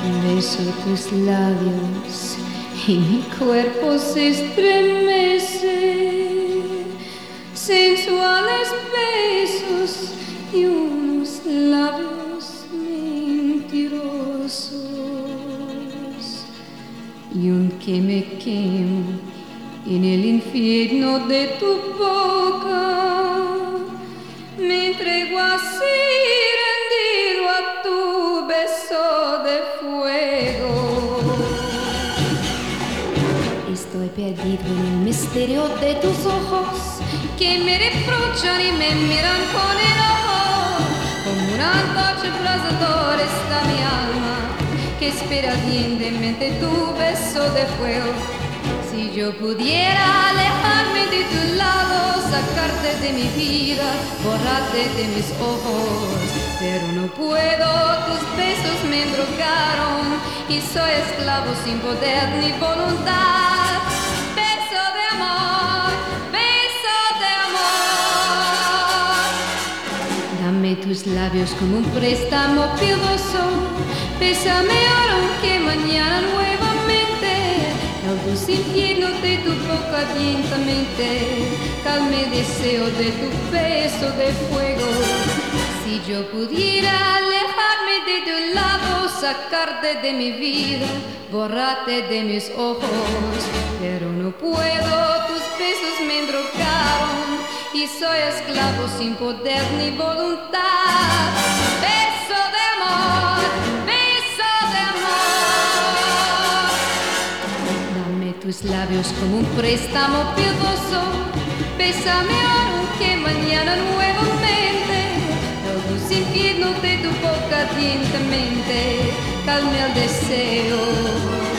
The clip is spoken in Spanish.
Beso tus labios y mi cuerpo se estremece. Sensuales besos y unos labios mentirosos. Y aunque me quemo en el infierno de tu boca, me entrego así rendido a tu beso de fuego. Estoy perdido en el misterio de tus ojos, que me reprochan y me miran con enojo. Como una antorcha abrasadora está mi alma, que espera ardientemente tu beso de fuego. Si yo pudiera alejarme de tu lado, sacarte de mi vida, borrarte de mis ojos, pero no puedo, tus besos me embrocaron y soy esclavo sin poder ni voluntad. Beso de amor, beso de amor. Dame tus labios como un préstamo piadoso, bésame ahora aunque mañana nuevamente. El dulce infierno de tu boca lentamente calme el deseo de tu beso de fuego. Si yo pudiera alejarme de tu lado, sacarte de mi vida, borrarte de mis ojos, pero no puedo, tus besos me embrocaron y soy esclavo sin poder ni voluntad. Beso de amor, beso de amor. Dame tus labios como un préstamo piadoso, bésame ahora aunque mañana nuevamente. El dulce infierno de tu boca ardientemente calme el deseo